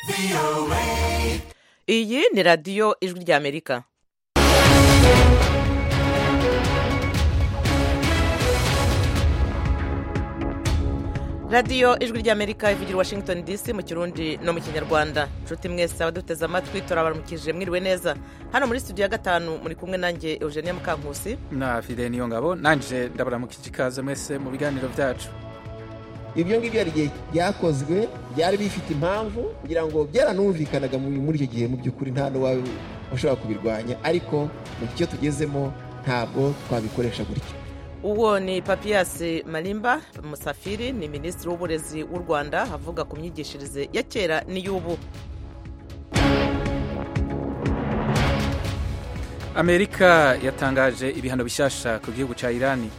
iyi ni radiyo ijwi ry'amerika. radiyo ijwi ry'amerika ivugira i Washington DC mu kirundi no mu kinyarwanda. Nshuti mwese abaduteze amatwi turabaramukije mwiriwe neza. Hano muri studio ya gatanu muri kumwe nanjye Eugenia Mukankusi na Fide Niyongabo. Nanje ndabaramukije ikaze mwese mu biganiro byacu. Ibyo ngibyo yari igihe byakozwe byari bifite impamvu kugira ngo byaranumvikanaga muri icyo gihe mu by'ukuri nta n'uwawe ushobora kubirwanya, ariko mu gihe tugezemo ntabwo twabikoresha gutya. Uwo ni Papias Malimba Musafiri, ni minisitiri w'uburezi w'u Rwanda, avuga ku myigishirize ya kera n'iy'ubu. Amerika yatangaje ibihano bishasha ku gihugu ca Irani.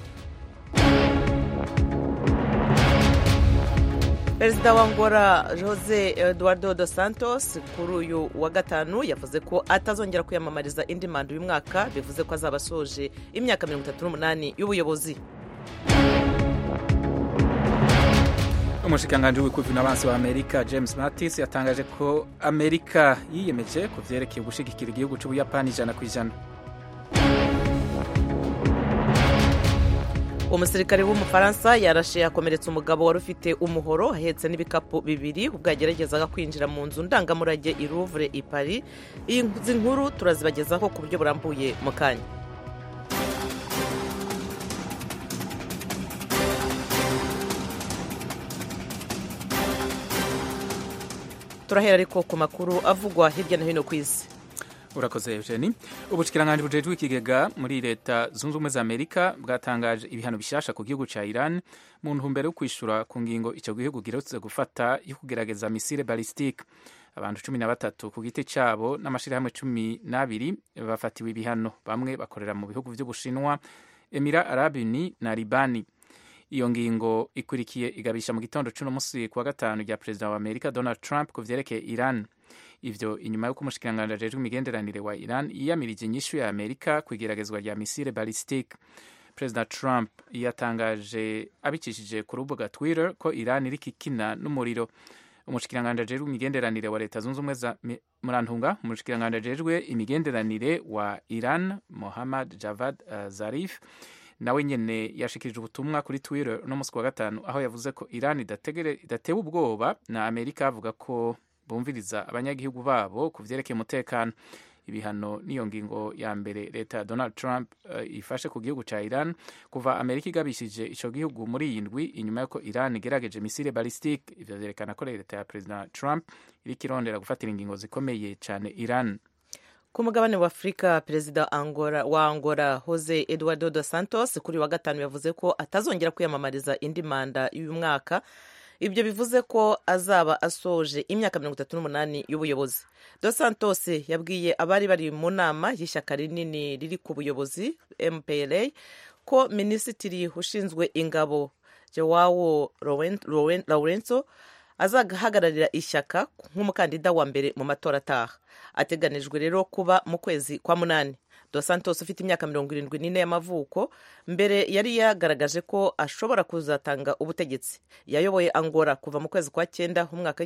Perezida wa Angola Jose Eduardo dos Santos kuri uyu wa gatanu yavuze ko atazongera kwiyamamariza indi manda uyu mwaka, bivuze ko azaba asoje imyaka 38 y'ubuyobozi. Umushikiranganji w'ikuvuna abansi wa Amerika James Mattis yatangaje ko Amerika yiyemeje ku vyerekeye gushigikira igihugu c'Ubuyapani 100%. Umusirikare w'umufaransa yarashe yakomeretsa umugabo wari ufite umuhoro ahetse n'ibikapu bibiri ubwo yageragezaga kwinjira mu nzu ndangamurage i Louvre i Paris. Izi nkuru turazibagezaho ku buryo burambuye mu kanya. Turahera ariko ku makuru avugwa hirya no hino ku isi. Urakoze Eugenie. Ubushikiranganje bujejwe ikigega muri leta zunze ubumwe za Amerika bwatangaje ibihano bishasha ku gihugu ca Iran mu ntumbero yo kwishura ku ngingo ico gihugu girotse gufata yo kugerageza misile ballistique. Abantu 13 ku giti cabo n'amashirahamwe 12 bafatiwe ibihano, bamwe bakorera mu bihugu vy'Ubushinwa, Emira Arabi Uni na Libani. Iyo ngingo ikurikiye igabisha mu gitondo c'uno musi kuwa gatanu rya President wa Amerika Donald Trump ku vyerekeye Iran. Ivyo inyuma y'uko umushikiranganji ajejwe imigenderanire wa Iran yiyamirije inyishu ya Amerika kw'igeragezwa rya misile ballistique. President Trump yatangaje abicishije ku rubuga Twitter ko Iran iriko ikina n'umuriro. Umushikiranganji ajejwe imigenderanire wa leta zunze ubumwe za umushikiranganji ajejwe imigenderanire wa Iran Mohammad Javad Zarif nawe nyene yashikirije ubutumwa kuri Twitter no musi wa gatanu, aho yavuze ko Iran idatewe ubwoba na Amerika, avuga ko bumviriza abanyagihugu babo ku vyerekeye umutekano. Ibihano niyo ngingo ya mbere leta ya Donald Trump ifashe ku gihugu ca Iran kuva Amerika igabishije ico gihugu muri iyi ndwi inyuma y'uko Iran igerageje misile ballistique. Ivyo vyerekana ko leta ya President Trump iriko irondera gufatira ingingo zikomeye cane Iran. Ku mugabane wa Afrika, perezida wa Angola Jose Eduardo dos Santos kuri wa gatanu yavuze ko atazongera kwiyamamariza indi manda y'uyu mwaka. Ibyo bivuze ko azaba asoje imyaka 38 y'ubuyobozi. Dos Santos yabwiye abari bari mu nama y'ishyaka rinini riri ku buyobozi MPLA ko minisitiri ushinzwe ingabo Joao Lourenço azahagararira ishyaka nk'umukandida wa mbere mu matora ataha. Ateganijwe rero kuba mu kwezi kwa munani. Dos Santos ufite imyaka 74 y'amavuko mbere yari yagaragaje ko ashobora kuzatanga ubutegetsi. Yayoboye Angola kuva mu kwezi kwa 9 umwaka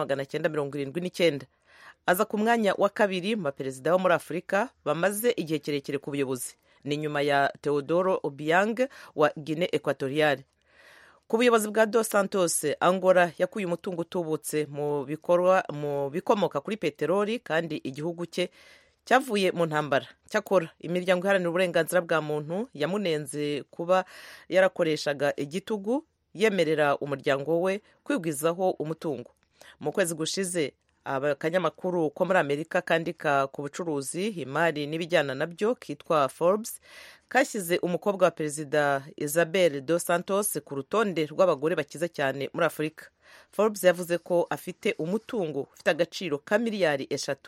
1979. Aza ku mwanya wa kabiri mu baperezida bo muri Afurika bamaze igihe kirekire ku buyobozi, ni nyuma ya Teodoro Obiang wa Guinea Equatoriale. Ku buyobozi bwa Dos Santos, Angola yakuye umutungo utubutse mu bikomoka kuri peteroli, kandi igihugu cye cyavuye mu ntambara. Cyakora imiryango iharanira uburenganzira bwa muntu yamunenze kuba yarakoreshaga igitugu yemerera umuryango we kwigwizaho umutungo. Mu kwezi gushize akanyamakuru ko muri Amerika kandika ku bucuruzi, imari n'ibijyana nabyo kitwa Forbes kashyize umukobwa wa perezida Isabel Dos Santos ku rutonde rw'abagore bakize cyane muri Afurika. Forbes yavuze ko afite umutungo ufite agaciro ka miliyari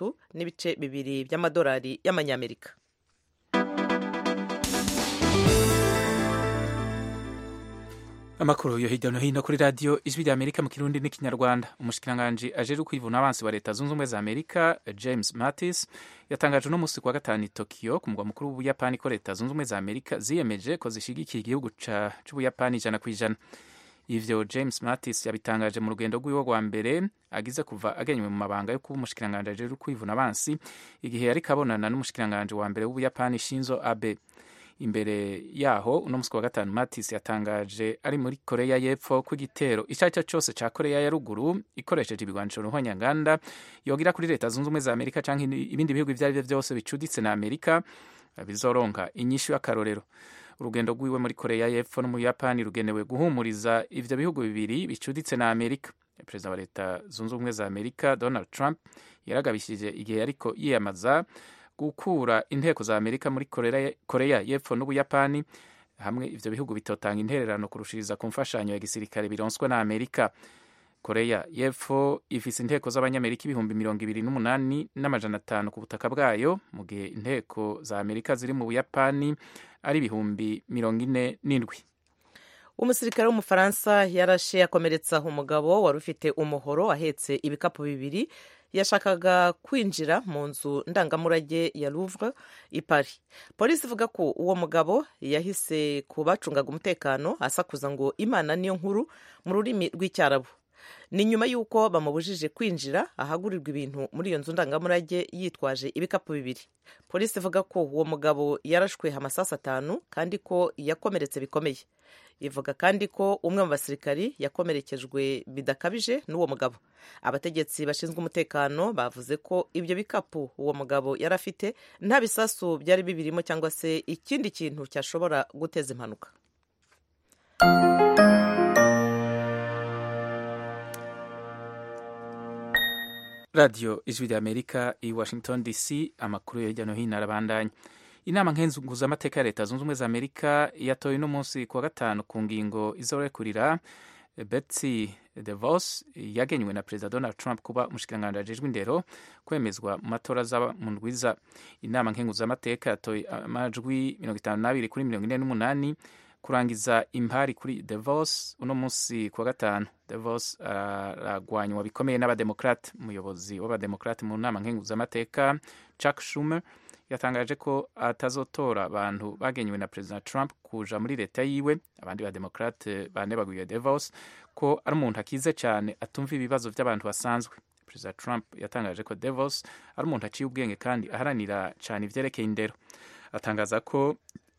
3.2 by'amadolari y'amanyamerika. Amakuru yo hirya no hino kuri radio ijwi rya Amerika mu Kirundi n'ikinyarwanda. Umushikiranganji ajejwe kwivuna abansi wa leta zunze ubumwe za Amerika James Mattis yatangaje no musi kwa gatanu Tokyo ku mugwa mukuru w'Ubuyapani ko leta zunze ubumwe za Amerika ziyemeje ko zishigikiye igihugu c'Ubuyapani 100%. ivyo James Mattis yabitangaje mu rugendo rw'iwe rwa mbere agize kuva agenywe mu mabanga yo kuba umushikiranganji ajejwe kwivuna abansi igihe yariko abonana n'umushikiranganji wa mbere w'Ubuyapani Shinzo Abe. Imbere yaho uno musi wa gatanu Mattis yatangaje ari muri Korea y'Epfo ko igitero ico aricyo cose ca Korea ya ruguru ikoresheje ibigwanisho ruhonyanganda yogira kuri leta zunze ubumwe za Amerika canke ibindi bihugu ivyo ari vyo vyose bicuditse na Amerika bizoronka inyishu y'akarorero. Urugendo rwiwe muri Korea y'Epfo no mu Buyapani rugenewe guhumuriza ivyo bihugu bibiri bicuditse na Amerika. Perezida wa leta zunze ubumwe za Amerika Donald Trump yaragabishije igihe yariko yiyamaza gukura inteko za Amerika muri Korea y'Epfo n'Ubuyapani hamwe ivyo bihugu bitotanga intererano kurushiriza ku mfashanyo ya gisirikare bironswa na Amerika. Korea y'Epfo ifise inteko z'abanyamerika 28,500 ku butaka bwayo mu gihe inteko za Amerika ziri mu Buyapani ari 47,000. Umusirikare w'umufaransa yarashe akomeretsa umugabo wari ufite umuhoro ahetse ibikapu bibiri yashakaga kwinjira mu nzu ndangamurage ya Louvre i Paris. Polisi ivuga ko uwo mugabo yahise ku bacungaga umutekano asakuza ngo Imana niyo nkuru mu rurimi rw'icyarabu. Ni nyuma y'uko bamubujije kwinjira ahagurirwa ibintu muri iyo nzu ndangamurage yitwaje ibikapu bibiri. Polisi ivuga ko uwo mugabo yarashwe amasasu 5 kandi ko yakomeretse bikomeye. Ivuga kandi ko umwe mu basirikari yakomerekejwe bidakabije n'uwo mugabo. Abategetsi bashinzwe umutekano bavuze ko ibyo bikapu uwo mugabo yarafite nta bisasu byari bibirimo cyangwa se ikindi kintu cyashobora guteza impanuka. Radio Ijwi ry'Amerika i Washington DC, amakuru yo hirya no hino arabandanya. Inama nkenguzamateka ya leta zunze ubumwe za Amerika yatoye uno munsi kuwa gatanu ku ngingo izorekurira Betsy DeVos yagenywe na Perezida Donald Trump kuba umushikiranganji ajejwe indero kwemezwa mu matora azaba mu ndwiza. Inama nkenguzamateka yatoye amajwi 52 kuri 48 kurangiza impari kuri DeVos uno munsi kuwa gatanu. DeVos aragwanywa bikomeye n'abademokrate. Umuyobozi w'abademokrate mu nama nkenguzamateka Chuck Schumer yatangaje ko atazotora abantu bagenywe na President Trump kuja muri leta yiwe. Abandi bademokrate banebaguye DeVos ko ari umuntu akize cyane atumva ibibazo by'abantu basanzwe. President Trump yatangaje ko DeVos ari umuntu aciye ubwenge kandi aharanira cyane ivyerekeye indero. Atangaza ko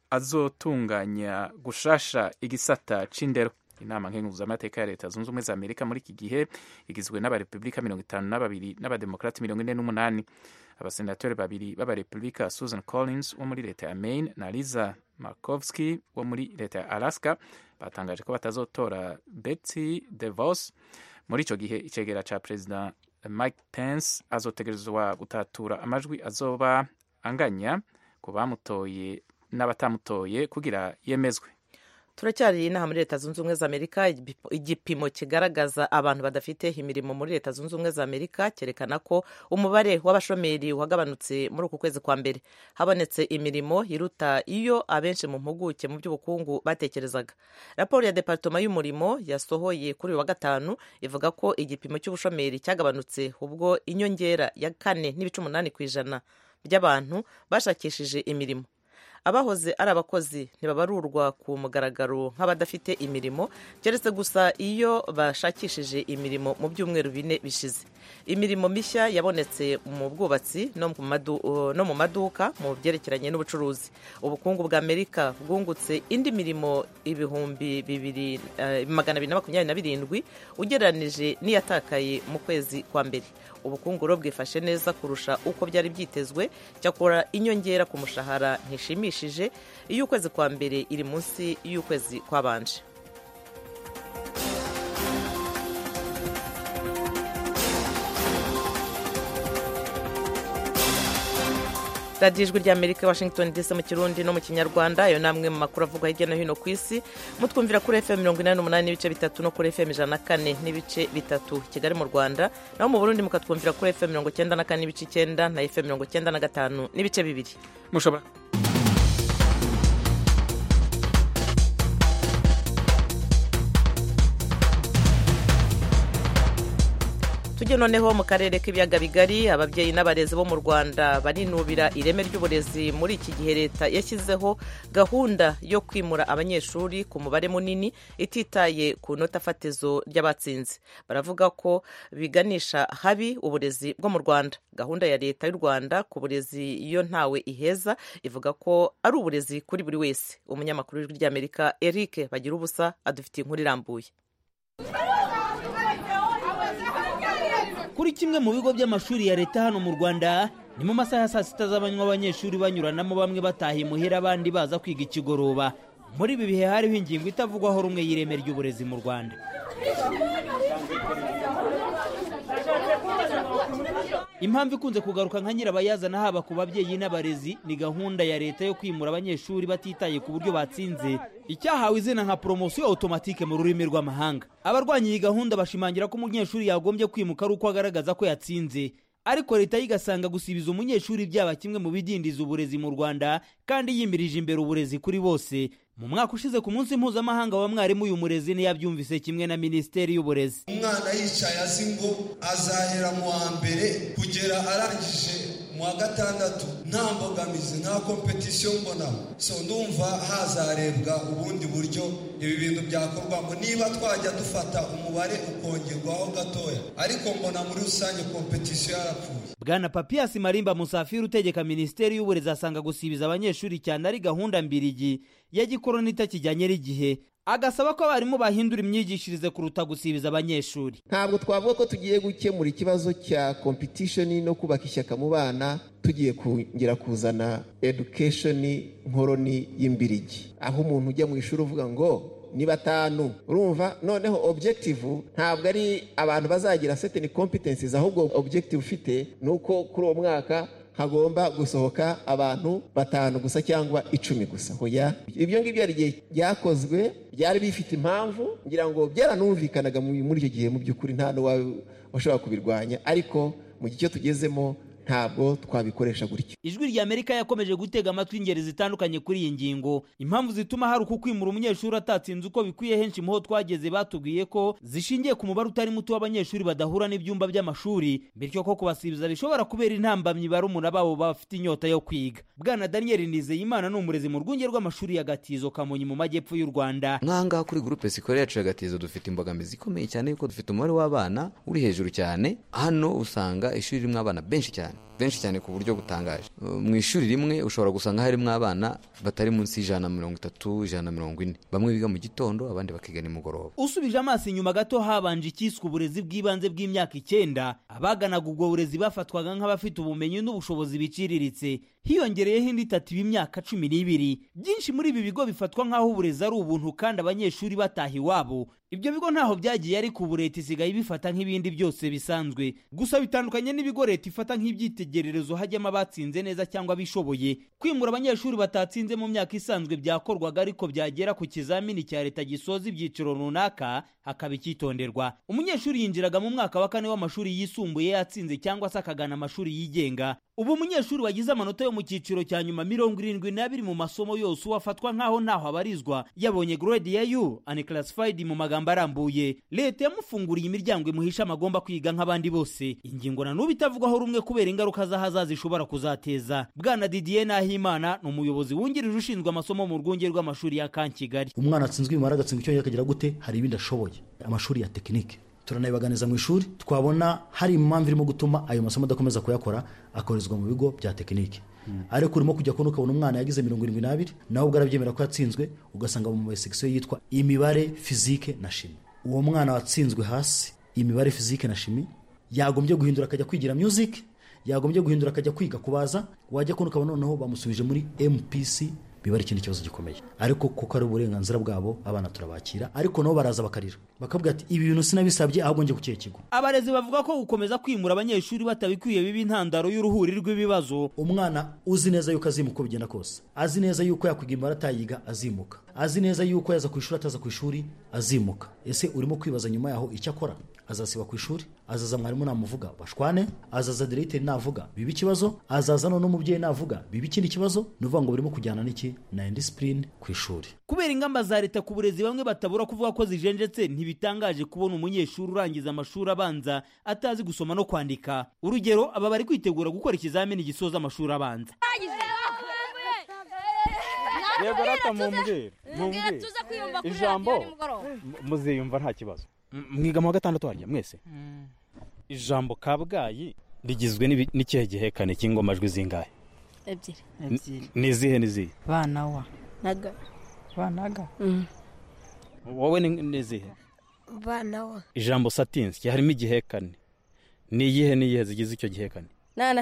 azotunganya gushasha igisata c'indero. Inama nkenguzamateka ya leta zunze ubumwe za Amerika muri iki gihe igizwe n'abarepublika 52 n'abademokrate 48. Abasenateri babiri b'abarepublika Susan Collins wo muri leta ya Maine na Lisa Murkowski wo muri leta ya Alaska batangaje ko batazotora Betsy DeVos. Muri ico gihe icegera ca President Mike Pence azotegerezwa gutatura amajwi azoba anganya ku bamutoye n'abatamutoye kugira yemezwe. Turacyari inaha muri leta zunze ubumwe za Amerika. Igipimo kigaragaza abantu badafite imirimo muri leta zunze ubumwe za Amerika cyerekana ko umubare w'abashomeri wagabanutse muri uku kwezi kwa mbere. Habonetse imirimo iruta iyo abenshi mu mpuguke mu by'ubukungu batekerezaga. Raporo ya Departoma y'umurimo yasohoye kuri uyu wa gatanu ivuga ko igipimo cy'ubushomeri cyagabanutse ubwo inyongera ya 4.8% by'abantu bashakishije imirimo. Abahoze ari abakozi ntibabarurwa ku mugaragaro nk'abadafite imirimo keretse gusa iyo bashakishije imirimo mu byumweru 4 bishize. Imirimo mishya yabonetse mu bwubatsi no mu maduka mu byerekeranye n'ubucuruzi. Ubukungu bwa Amerika bwungutse indi mirimo 227 ugereranije n'iyatakaye mu kwezi kwa mbere. Ubukungu bwifashe neza kurusha uko byari byitezwe, cyakora inyongera ku mushahara ntishimishije iyo ukwezi kwa mbere iri munsi y'ukwezi kwabanje. Radio Ijwi ry'Amerika Washington DC mu Kirundi no mu Kinyarwanda. Ayo namwe mu makuru avugwa hirya no hino ku isi. Mutwumvira kuri FM 88 n'ibice 3 no kuri FM 104 n'ibice 3 Kigali mu Rwanda. Naho mu Burundi mukatwumvira kuri FM 94 n'ibice 9 na FM 95 n'ibice 2. Mushobora tujye noneho mu karere k'ibiyaga bigari. Ababyeyi n'abarezi bo mu Rwanda barinubira ireme ry'uburezi muri iki gihe leta yashyizeho gahunda yo kwimura abanyeshuri ku mubare munini ititaye ku nota fatizo ry'abatsinze. Baravuga ko biganisha habi uburezi bwo mu Rwanda. Gahunda ya leta y'u Rwanda ku burezi iyo ntawe iheza ivuga ko ari uburezi kuri buri wese. Umunyamakuru w'Ijwi ry'Amerika Eric Bagirubusa adufitiye inkuru irambuye. Kuri kimwe mu bigo by'amashuri ya leta hano mu Rwanda ni mu masaha ya saa sita z'amanywa abanyeshuri banyuranamo, bamwe bataha imuhira abandi baza kwiga ikigoroba. Muri ibi bihe hariho ingingo itavugwaho rumwe y'ireme ry'uburezi mu Rwanda. Impamvu ikunze kugaruka nka nyirabayazana haba ku babyeyi n'abarezi ni gahunda ya leta yo kwimura abanyeshuri batitaye ku buryo batsinze, icyahawe izina nka promotion automatique mu rurimi rw'amahanga. Abarwanya iyi gahunda bashimangira ko umunyeshuri yagombye kwimuka ari uko agaragaza ko yatsinze, ariko leta yigasanga gusibiza umunyeshuri byaba kimwe mu bidindiza uburezi mu Rwanda kandi yimirije imbere uburezi kuri bose. Mu mwaka ushize ku munsi mpuzamahanga wa mwarimu, uyu murezi ntiyabyumvise kimwe na Minisiteri y'Uburezi. Umwana yicaye azi ngo azahera mu wa mbere kugera arangije mu wa gatandatu nta mbogamizi, nta kompetisiyo mbonamo. So ndumva hazarebwa ubundi buryo ibi bintu byakorwamo, niba twajya dufata umubare ukongerwaho gatoya, ariko mbona muri rusange kompetisiyo yarapfuye. Bwana Papias Marimba Musafiri utegeka Minisiteri y'Uburezi asanga gusibiza abanyeshuri cyane ari gahunda mbirigi ya gikoroni itakijyanye n'igihe, agasaba ko abarimu bahindura imyigishirize kuruta gusibiza abanyeshuri. Ntabwo twavuga ko tugiye gukemura ikibazo cya competition no kubaka ishyaka mu bana tugiye kongera kuzana education nkoroni y'imbirigi, aho umuntu ujya mu ishuri uvuga ngo ni batanu. Urumva noneho objective ntabwo ari abantu bazagira certain competencies, ahubwo objective ufite nuko kuri uwo mwaka hagomba gusohoka abantu 5 gusa cyangwa 10 gusa. Hoya ibyo ngibyo yari gihe byakozwe byari bifite impamvu, ngira ngo byaranumvikanaga muri icyo gihe. Mu by'ukuri nta no washobora kubirwanya, ariko mu gihe cyo tugezemo ntabwo twabikoresha gutyo. Ijwi ry'Amerika yakomeje gutega amatwi ingeri zitandukanye kuri iyi ngingo. Impamvu zituma hari uku kwimura umunyeshuri atatsinze uko bikwiye henshi muho twageze batubwiye ko zishingiye ku mubare utari muto w'abanyeshuri badahura n'ibyumba by'amashuri, bityo ko kubasibiza bishobora kubera intambamyi barumuna babo bafite inyota yo kwiga. Bwana Daniel Nizeyimana ni umurezi mu rwunge rw'amashuri ya Gatizo Kamonyi mu majyepfo y'u Rwanda. Nkanga kuri groupe scolaire yacu ya Gatizo dufite imbogamizi ikomeye cyane yuko dufite umubare w'abana uri hejuru cyane. Hano usanga ishuri rimwe abana benshi cyane ku buryo butangaje. Mu ishuri rimwe ushobora gusanga harimo abana batari munsi y'130-140, bamwe biga mu gitondo abandi bakiga nimugoroba. Usubije amaso inyuma gato habanje ikiswe uburezi bw'ibanze bw'imyaka 9. Abaganaga ubwo burezi bafatwaga nk'abafite ubumenyi n'ubushobozi biciriritse, hiyongereyeho indi 3 y'imyaka 12. Byinshi muri ibi bigo bifatwa nk'aho uburezi ari ubuntu kandi abanyeshuri bataha iwabo. Ibyo bigo ntaho byagiye, ariko ubu leta isigaye bifata nk'ibindi byose bisanzwe. Gusa bitandukanye n'ibigo leta ifata nk'ibyitegererezo hajyamo abatsinze neza cyangwa bishoboye. Kwimura abanyeshuri batatsinze mu myaka isanzwe byakorwaga, ariko byagera ku kizamini cya leta gisoza ibyiciro runaka hakaba icyitonderwa. Umunyeshuri yinjiraga mu mwaka wa 4 w'amashuri yisumbuye yatsinze cyangwa se akagana amashuri yigenga. Ubu umunyeshuri wagize amanota yo mu cyiciro cya nyuma 72 mu masomo yose wafatwa nkaho ntaho abarizwa, yabonye grade ya U unclassified mu magambo arambuye. Leta yamufunguriye imiryango imuhisha amagomba kwiga nk'abandi bose. Ingingo na n'ubu itavugwaho rumwe kubera ingaruka z'ahazaza zishobora kuzateza. Bwana Didier Nahimana ni umuyobozi wungirije ushinzwe amasomo mu rwunge rw'amashuri ya Kankigali. Umwana atsinzwe imara gatsinzwe icyo yakagira gute, hari ibindi ashoboye. Amashuri ya tekinike turanayibaganiza mu ishuri, twabona hari impamvu irimo gutuma ayo masomo adakomeza kuyakora akorezwa mu bigo bya tekinike. Ariko urimo kujya kubona ukabona umwana yagize 72 nawe ubwarabyemera ko yatsinzwe, ugasanga mu section yitwa imibare, physique na chimie. Uwo mwana watsinzwe hasi imibare, physique na chimie yagombye guhindura akajya kwigira music, yagombye guhindura akajya kwiga kubaza, wajya kubona ukabona noneho bamusubije muri MPC. Biba ari ikindi kibazo gikomeye, ariko kuko ari uburenganzira bwabo abana turabakira, ariko nabo baraza bakarira bakavuga ati ibi bintu sinabisabye ahubwo nje kukiye kigo. Abarezi bavuga ko gukomeza kwimura abanyeshuri batabikwiye bibi intandaro y'uruhuri rw'ibibazo. Umwana uzi neza yuko azimuka bigenda kose, azi neza yuko yakwiga imibare atayiga azimuka, azi neza yuko yaza ku ishuri ataza ku ishuri azimuka. Ese urimo kwibaza nyuma yaho icyo akora? azasiba ku ishuri, azaza mwarimu namuvuga bashwane, azaza directeur navuga biba ikibazo, azaza none umubyeyi navuga biba ikindi kibazo. Nuvuga ngo birimo kujyana n'iki na indiscipline ku ishuri. Kubera ingamba za leta ku burezi, bamwe batabura kuvuga ko zijenjetse, ntibitangaje kubona umunyeshuri urangiza amashuri abanza atazi gusoma no kwandika. Urugero, aba bari kwitegura gukora ikizamini gisoza amashuri abanza. Yego rata mumbwire ijambo muziyumva nta kibazo. Mwiga mu wa gatandatu harya mwese? Ijambo Kabgayi rigizwe n'ikihe gihekane cy'ingomajwi zingahe? Ebyiri. Nizihe? Banawa naga. Banaga. Wowe nizihe? Banawa. Ijambo Satinski harimo igihekane. Niyihe zigize icyo gihekane? Nana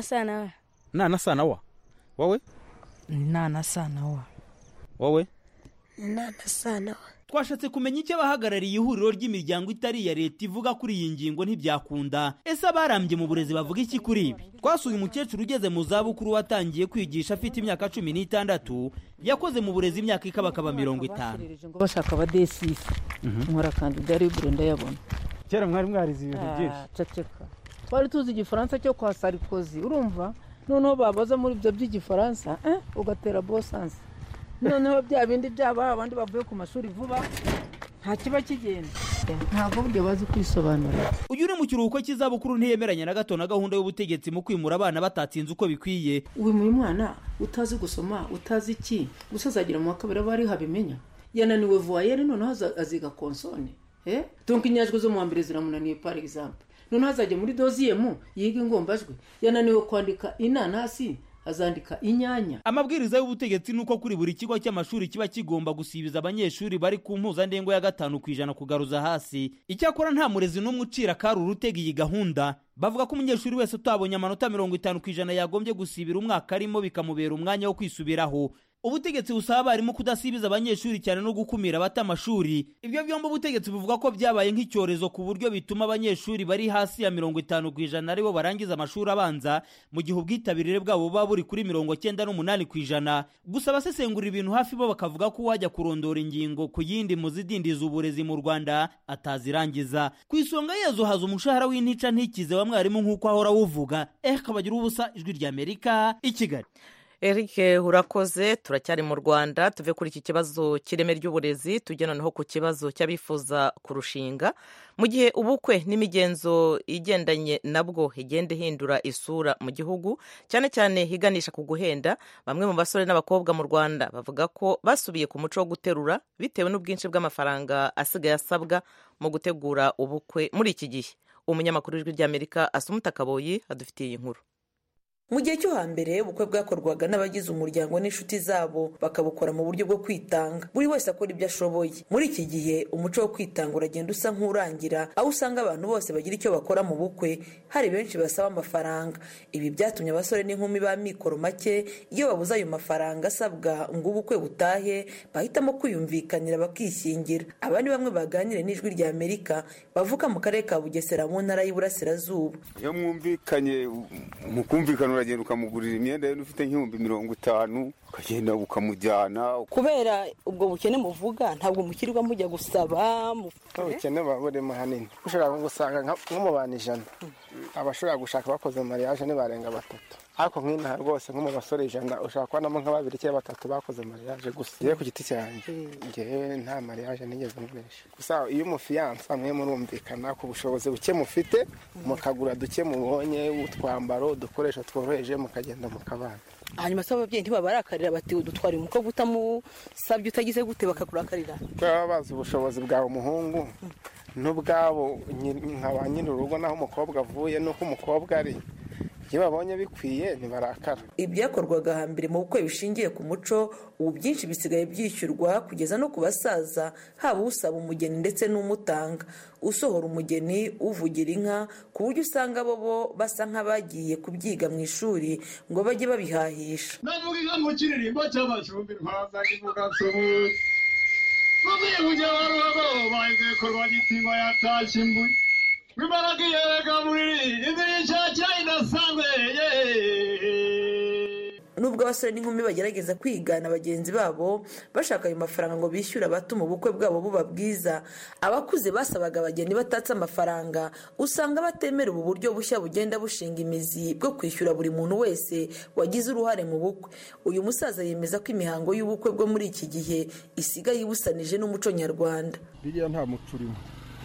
sana wa. Wowe? Nana sana wa. Wowe? Nana sana wa. Twashatse kumenya icyo abahagarariye ihuriro ry'imiryango itari iya leta ivuga kuri iyi ngingo ntibyakunda. Ese abarambye mu burezi bavuga iki kuri ibi? Twasuye umukecuru ugeze mu zabukuru watangiye kwigisha afite imyaka 16, yakoze mu burezi imyaka ikabakaba 50. Bashaka abadesisi nkora kandida libre ndayabona. Kera mwari mwarize ibintu byinshi. Ceceka. Twari tuzi igifaransa cyo kwa Sarkozy, urumva? Noneho babaza muri ibyo by'igifaransa ugatera bosanse. Noneho bya bindi byaba abandi bavuye ku mashuri vuba nta kiba kigenda, ntabwo buryo bazi kwisobanura. Uyu uri mu kiruhuko cy'izabukuru ntiyemeranya na gato na gahunda y'ubutegetsi mu kwimura abana batatsinze uko bikwiye. Uyu mwana utazi gusoma, utazi iki, gusazagira mu kabiri bari habimenya. Yananiwe voyelle noneho aziga consonne. Donc inyajwi zo mu mbere ziramunaniye par exemple. Noneho azajya muri deuxième yiga ingombajwi. Yananiwe kwandika inanasi, azandika inyanya. Amabwiriza y'ubutegetsi nuko kuri buri kigo cy'amashuri kiba kigomba gusibiza abanyeshuri bari ku mpuzandengo ya 5% kugaruza hasi. Icyakora nta murezi n'umwe ucira karuru utega iyi gahunda. Bavuga ko umunyeshuri wese utabonye amanota 50% yagombye gusibira umwaka arimo bikamubera umwanya wo kwisubiraho. Ubutegetsi busaba abarimu kudasibiza abanyeshuri cyane no gukumira abata amashuri. Ibyo byombo ubutegetsi buvuga ko byabaye nk'icyorezo ku buryo bituma abanyeshuri bari hasi ya 50% aribo barangiza amashuri abanza, mu gihe ubwitabirire bwabo buba buri kuri 98%. Gusa abasesengura ibintu hafi bo bakavuga ko wajya kurondora ingingo ku yindi muzidindiza uburezi mu Rwanda atazirangiza. Ku isonga yezo haza umushahara w'intica ntikize wa mwarimu nk'uko ahora wuvuga. Kabagira ubusa, Ijwi ry'Amerika, i Kigali. Eric urakoze. Turacyari mu Rwanda, tuve kuri iki kibazo cy'ireme ry'uburezi tujye noneho ku kibazo cy'abifuza kurushinga. Mu gihe ubukwe n'imigenzo igendanye nabwo igenda ihindura isura mu gihugu, cyane cyane higanisha ku guhenda, bamwe mu basore n'abakobwa mu Rwanda bavuga ko basubiye ku muco wo guterura bitewe n'ubwinshi bw'amafaranga asigaye asabwa mu gutegura ubukwe muri iki gihe. Umunyamakuru w'Ijwi ry'Amerika Asumuta Kaboyi adufitiye iyi nkuru. Mu gihe cyo hambere ubukwe bwakorwaga n'abagize umuryango n'inshuti zabo bakabukora mu buryo bwo kwitanga, buri wese akora ibyo ashoboye. Muri iki gihe umuco wo kwitanga uragenda usa nk'urangira, aho usanga abantu bose bagira icyo bakora mu bukwe, hari benshi basaba amafaranga. Ibi byatumye abasore n'inkumi ba mikoro make iyo babuze ayo mafaranga asabwa ngo ubukwe butahe bahitamo kwiyumvikanira bakishyingira. Abandi bamwe baganire n'Ijwi ry'Amerika bavuka mu karere ka Bugesera mu ntara y'Iburasirazuba. Iyo mwumvikanye mukumvikana uragenda ukamugurira imyenda ye ufite nk'ibihumbi 50 ukagenda ukamujyana. Kubera ubwo bukene muvuga ntabwo mukirirwa mujya gusaba ubukene baburimo hanini. Ushobora gusanga nko mu bantu 100 abashobora gushaka bakoze mariage barenga 3, ariko nk'inaha rwose nko mu basore 100 ushaka kubonamo nka 2 cyangwa 3 bakoze mariage gusa. Iyo ku giti cyanjye ngewe nta mariage nigeze nkoresha. Gusa iyo umufiyansa mwe murumvikana ku bushobozi buke mufite mukagura duke mubonye utwambaro dukoresha tworoheje mukagenda mukabana. Hanyuma se ababyeyi ntibabarakarira bati udutwara umukobwa utamusabye utagize gute bakakurakarira. Babaza ubushobozi bwawe umuhungu n'ubwabo nkaba nyine urugo naho umukobwa avuye nuko umukobwa ari. Iyo babonye bikwiye ntibarakara. Ibyakorwaga hambere mu bukwe bishingiye ku muco ubu byinshi bisigaye byishyurwa kugeza no ku basaza, haba usaba umugeni ndetse n'umutanga, usohora umugeni, uvugira inka, ku buryo usanga bo basa nk'abagiye kubyiga mu ishuri ngo bajye babihahisha. Navuga inka mu kiririmbo cy'amashumbi mpaza kivuga sobuye bavuye kujya baruhabo bahize korwa gitimba yatashye imbuye Wibaraga yerega muri indiri cyacha inasanzwe. Nubwo abasore n'inkumi bagerageza kwigana bagenzi babo bashaka ayo mafaranga ngo bishyure abatuma ubukwe bwabo buba bwiza. Abakuze basabaga abageni batatse amafaranga usanga batemera ubu buryo bushya bugenda bushinga imizi bwo kwishyura buri muntu wese wagize uruhare mu bukwe. Uyu musaza yemeza ko imihango y'ubukwe bwo muri iki gihe isigaye ibusanije n'umuco nyarwanda. Biriya nta muco urimo,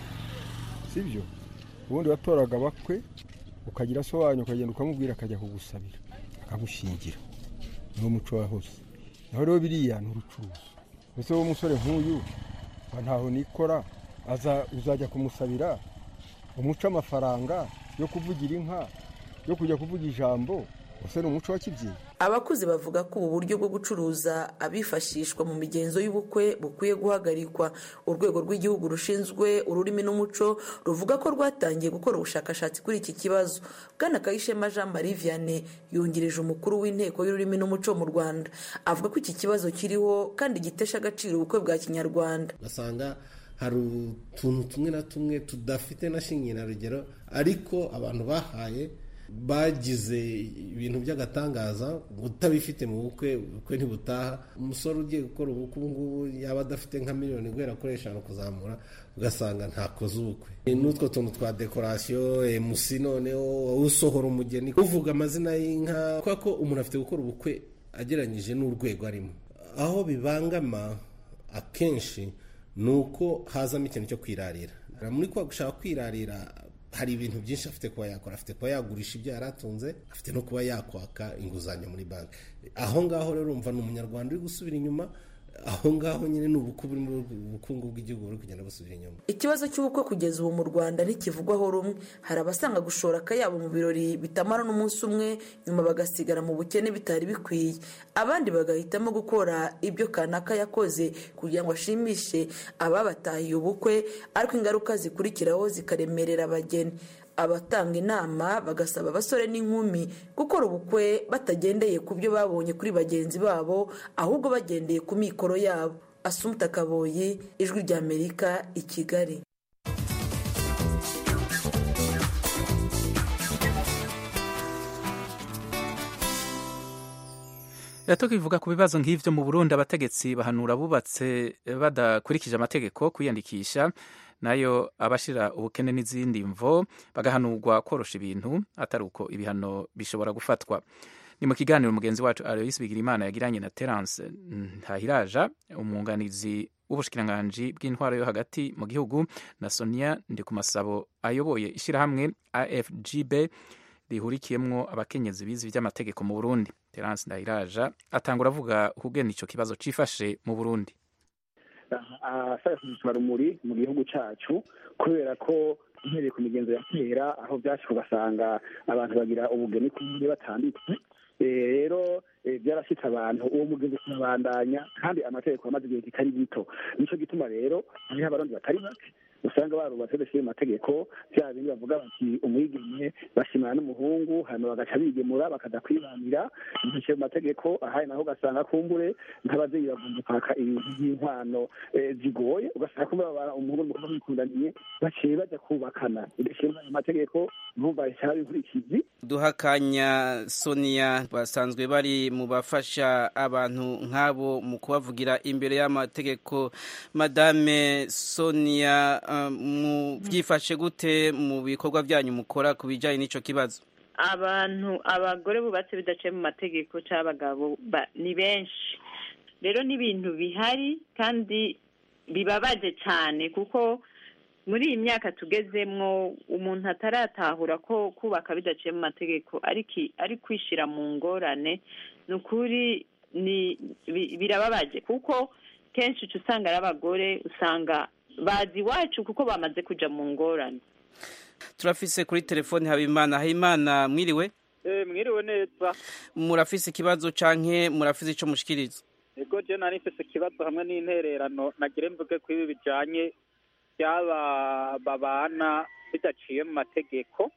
sibyo? Ubundi watoraga abakwe ukagira so wanyu ukagenda ukamubwira akajya kugusabira akagushingira, niwo muco wahoze. Naho rero biriya ni urucuruzi. Ese uwo musore nk'uyu ntaho nikora uzajya kumusabira umuca amafaranga yo kuvugira inka, yo kujya kuvuga ijambo, ese ni umuco wa kibyeyi. Abakuze bavuga ko ubu buryo bwo gucuruza abifashishwa mu migenzo y'ubukwe bukwiye guhagarikwa. Urwego rw'igihugu rushinzwe ururimi n'umuco ruvuga ko rwatangiye gukora ubushakashatsi kuri iki kibazo. Bwana Kayishema Jean Marie Vianney yungirije umukuru w'inteko y'ururimi n'umuco mu Rwanda avuga ko iki kibazo kiriho kandi gitesha agaciro ubukwe bwa kinyarwanda. Basanga hari utuntu tumwe na tumwe tudafite na shinge na rugero, ariko abantu bahaye bagize ibintu by'agatangaza utabifite mu bukwe ntibutaha. Umusore ugiye gukora ubukwe ubu ngubu yaba adafite nka miliyoni guhera kuri 5 kuzamura, ugasanga ntakoze ubukwe. N'utwo tuntu twa dekorasiyo MC noneho usohora umugeni uvuga amazina y'inka, kuko umuntu afite gukora ubukwe ageranyije n'urwego arimo. Aho bibangama akenshi nuko hazamo ikintu cyo kwirarira. Muri kwa gushaka kwirarira hari ibintu byinshi afite kuba yakora. Afite kuba yagurisha ibyo yaratunze, afite no kuba yakwaka inguzanyo muri banki. Aho ngaho rero umva ni umunyarwanda uri gusubira inyuma. Aho ngaho nyine ni ubukungu bw'igihugu buri kugenda busubira inyuma. Ikibazo cy'ubukwe kugeza ubu mu Rwanda ntikivugwaho rumwe. Hari abasanga gushora akayabo mu birori bitamara n'umunsi umwe nyuma bagasigara mu bukene bitari bikwiye. Abandi bagahitamo gukora ibyo kanaka yakoze kugira ngo ashimishe ababatahiye ubukwe, ariko ingaruka zikurikiraho zikaremerera abageni. Abatanga inama bagasaba abasore n'inkumi gukora ubukwe batagendeye ku byo babonye kuri bagenzi babo, ahubwo bagendeye ku mikoro yabo. Assumpta Kaboyi, Ijwi ry'Amerika, i Kigali. tukivuga ku bibazo nk'ivyo mu Burundi, abategetsi bahanura bubatse badakurikije amategeko kwiyandikisha, nayo abashira ubukene n'izindi mvo bagahanurwa korosha ibintu atari uko ibihano bishobora gufatwa. Ni mu kiganiro mugenzi wacu Alois Bigirimana yagiranye na Terence Ntahiraja, umwunganizi w'ubushikiranganji bw'intwaro yo hagati mu gihugu, na Sonia Ndikumasabo ayoboye ishirahamwe AFGB rihurikiyemwo abakenyezi bize ivy'amategeko mu Burundi. Terence Ntahiraja atangura avuga ukugena ico kibazo cifashe mu Burundi. Rumuri mu gihugu cacu, kubera ko uhereye ku migenzo ya kera aho byashika ugasanga abantu bagira ubugeni kumwe batanditse, rero byarashitse abantu uwo mugenzo kurabandanya kandi amategeko amaze igihe kitari gito. Nico gituma rero hariho abarundi batari bake usanga barubatse bashyira amategeko bya bindi bavuga bati umwigeme bashimana n'umuhungu hano bagaca bigemura bakaza kwibanira mu mategeko. Aha naho ugasanga kumbure nk'abavyeyi bagomba kwaka ibintu by'inkwano zigoye, ugasanga kumbura umuhungu n'umukobwa bikundaniye baciye baja kubakana. Idashimwa amategeko numva cyari nkurikizi. Duhakanya Sonia basanzwe bari mu bafasha abantu nk'abo mu kubavugira imbere y'amategeko. Madame Sonia, mu byifashe gute mu bikorwa byanyu mukora ku bijyanye n'ico kibazo? Abagore bubatse bidaciye mu mategeko cy'abagabo ni benshi, rero n'ibintu bihari kandi bibabaje cyane, kuko muri iyi myaka tugezemwo umuntu ataratahura ko kubaka bidaciye mu mategeko ari kwishira mu ngorane. Ni ukuri birababaje, kuko kenshi uca usanga ari abagore usanga bazi iwacu kuko bamaze kuja mu ngorane. Turafise kuri telefone Habimana, mwiriwe? Mwiriwe neza. Murafise ikibazo canke murafise ico mushikiriza? Ego je nari mfise ikibazo hamwe n'intererano nagire mvuge ko ibi bijanye byaba babana bidaciye mu mategeko.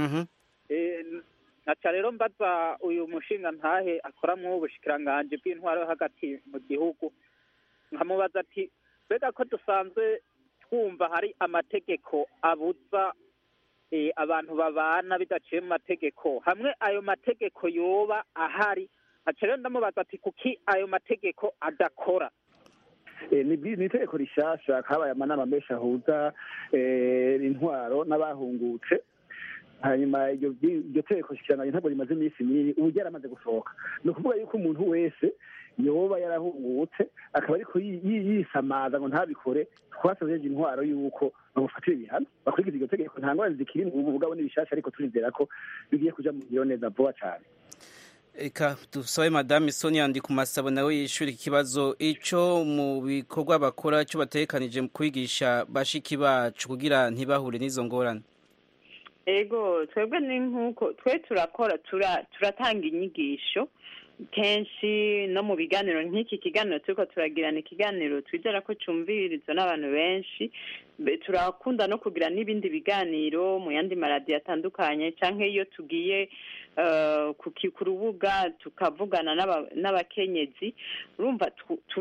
Naca rero mbaza uyu mushinga ntahe akoramwo ubushikiranganje bw'intwaro hagati mu gihugu, nkamubaza ati bega ko dusanzwe twumva hari amategeko abuza abantu babana bidaciye mu mategeko, hamwe ayo mategeko yoba ahari aca rero ndamubaza ati kuki ayo mategeko adakora ni itegeko rishasha habaye amanama menshi ahuza intwaro n'abahungutse hanyuma iryo tegeko shikiranganya ntabwo rimaze iminsi minini ubu ryaramaze gusohoka ni ukuvuga yuko umuntu wese yoba yarahungutse akaba ariko yisamaza ngo ntabikore twasazeje intwaro yuko bamufatira ibihano bakurikiza iryo tegeko nta ngorane zikiri ubu bugabo n'ibishasha ariko turizera ko bigiye kuja mu ngiro neza vuba cyane. Eka dusabe Madame Sonia ndi ku masabo nawe yishura ikibazo ico mu bikorwa bakora cyo batekanije mu kwigisha bashiki bacu kugira ntibahure n'izo ngorane. Ego twebwe ni nkuko twe turakora turatanga inyigisho kenshi no mu biganiro nk'iki kiganiro turiko turagirana ikiganiro twizera ko cumvirizwa n'abantu benshi turakunda no kugira n'ibindi biganiro mu yandi maradiyo atandukanye canke iyo tugiye ku rubuga tukavugana n'abakenyezi urumva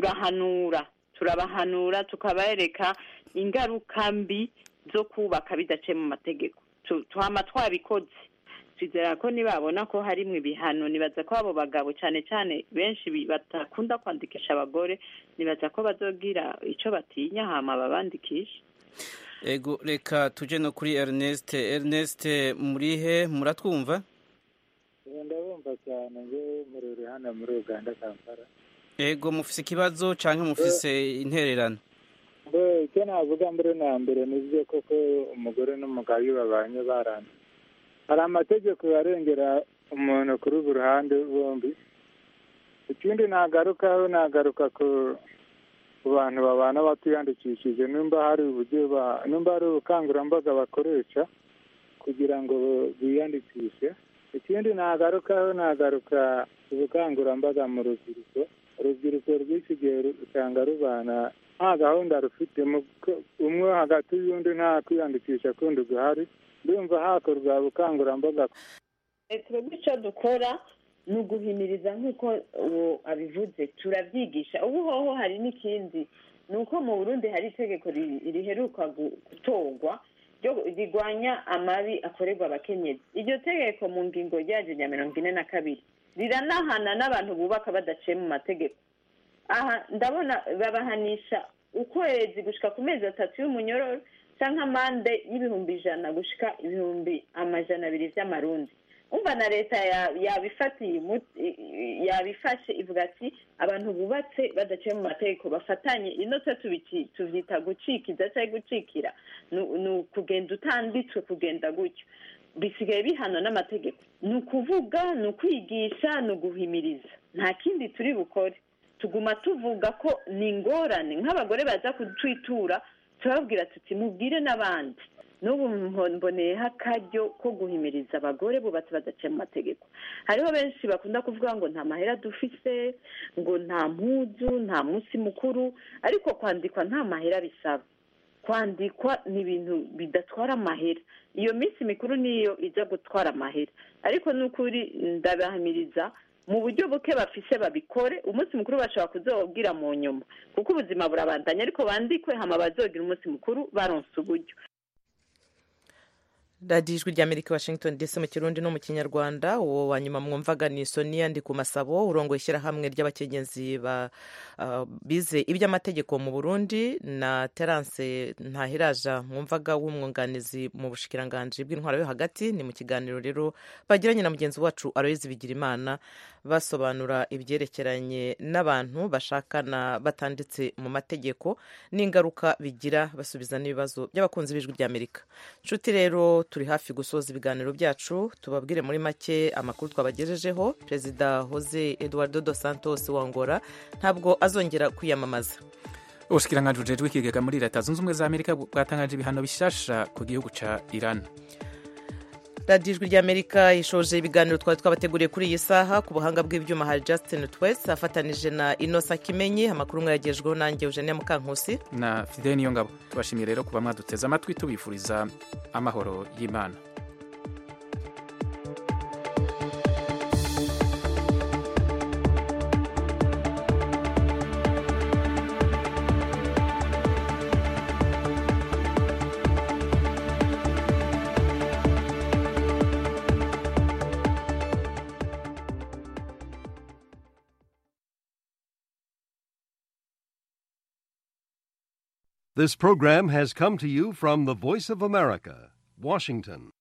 turabahanura tukabereka ingaruka mbi zo kubaka bidaciye mu mategeko tuhama twabikoze twizera ko nibabona ko harimwe ibihano nibaza ko abo bagabo cyane cyane benshi batakunda kwandikisha abagore nibaza ko bazogira ico batinya hama babandikisha. Ego reka tuje no kuri Ernest murihe muratwumva? Ndabumva cyane nge muri hano muri Uganda Kampala. Ego mufise ikibazo canke mufise intererano? Icyo navuga mbere na mbere nibyo koko umugore n'umugabo babanye barana hari amategeko yarengera umuntu kuri ubu ruhande bombi. Ikindi nagaruka ku bantu babana batiyandikishije nimba hari ubukangurambaga bakoresha kugira ngo biyandikishe. Ikindi nagaruka ubukangurambaga mu urubyiruko rw'iki gihe usanga rubana nta gahunda rufite umwe hagati y'undi nta kwiyandikisha kundi guhari ndumva hakorwa ubukangurambaga. Twebwe icyo dukora ni uguhimiriza nk'uko uwo abivuze turabyigisha ubu hoho hari n'ikindi ni uko mu Burundi hari itegeko riheruka gutorwa rigwanya amabi akorerwa abakenyezi. Iryo tegeko mu ngingo ryaje rya 42 riranahana n'abantu bubaka badaciye mu mategeko. Aha ndabona babahanisha ukwezi gushika ku mezi 3 y'umunyororo canke amande y'ibihumbi 100 gushika ibihumbi 200 vy'amarundi. Umva na leta yabifashe ivuga ati abantu bubatse badaciye mu mategeko bafatanye inota tuvyita gucikiza cyangwa gucikira ni kugenda utanditswe kugenda gutyo bisigaye bihana n'amategeko ni ukuvuga ni ukwigisha ni uguhimiriza nta kindi turi bukore tuguma tuvuga ko ni ingorane nk'abagore baza kutwitura turababwira tuti mubwire n'abandi n'ubu mboneyeho akaryo ko guhimiriza abagore bubatse badaciye mu mategeko. Hariho benshi bakunda kuvuga ngo nta mahera dufise ngo nta mpuzu nta munsi mukuru ariko kwandikwa nta mahera bisaba kwandikwa ni ibintu bidatwara amahera iyo minsi mikuru niyo ijya gutwara amahera ariko n'ukuri ndabahamiriza mu buryo buke bafise babikore umunsi mukuru bashobora kuzobwira mu nyuma kuko ubuzima burabandanya ariko bandikwe hama bazogira umunsi mukuru baronse uburyo. radiyo ijwi ry'amerika washington dc mu kirundi no mu kinyarwanda uwo wa nyuma mwumvaga ni Sonia ndi ku masabo urongoye ishyirahamwe ry'abakenyezi bize iby'amategeko mu Burundi na Terence Ntahiraja mwumvaga w'umwunganizi mu bushikiranganji bw'intwaro yo hagati. Ni mu kiganiro rero bagiranye na mugenzi wacu Aloyizi Bigirimana basobanura ibyerekeranye n'abantu bashakana batanditse mu mategeko n'ingaruka bigira basubiza n'ibibazo by'abakunzi b'ijwi ry'Amerika. Nshuti rero turi hafi gusoza ibiganiro byacu tubabwire muri make amakuru twabagejejeho. Perezida Jose Eduardo dos Santos wa Angola ntabwo azongera kwiyamamaza. Ubushikiranganji bujejwe ikigega muri Leta Zunze Ubumwe za Amerika bwatangaje ibihano bishasha ku gihugu ca Iran. radiyo ijwi ry'Amerika ishoje ibiganiro twari twabateguriye kuri iyi saha. Ku buhanga bw'ibyuma hari Justin Twese afatanije na Inosa Kimenyi. Amakuru mwayagejweho nanjye Eugenia Mukankusi na Fidel Niyongabo. Tubashimiye rero kuba mwaduteze amatwi tubifuriza amahoro y'Imana. This program has come to you from the Voice of America, Washington.